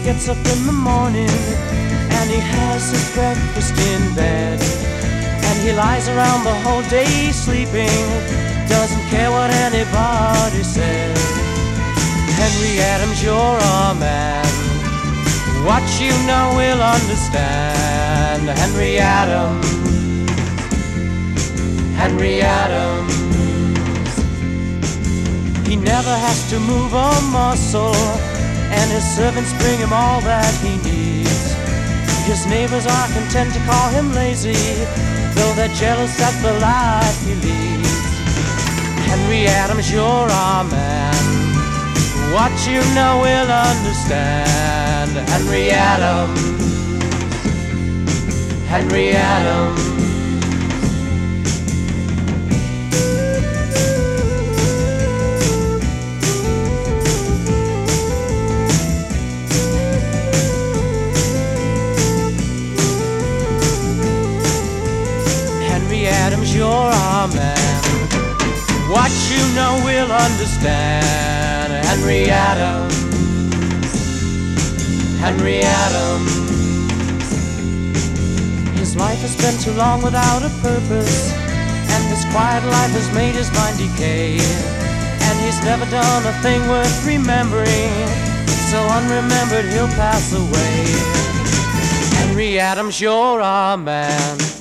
always gets up in the morning, and he has his breakfast in bed, and he lies around the whole day sleeping, doesn't care what anybody says. Henry Adams, you're a man, what you know will understand. Henry Adams, Henry Adams. He never has to move a muscle, and his servants bring him all that he needs. His neighbors are content to call him lazy, though they're jealous at the life he leads. Henry Adams, you're our man, what you know will understand. Henry Adams, Henry Adams. Henry Adams, you're our man, what you know will understand. Henry Adams, Henry Adams. His life has been too long without a purpose, and his quiet life has made his mind decay, and he's never done a thing worth remembering, so unremembered he'll pass away. Henry Adams, you're our man,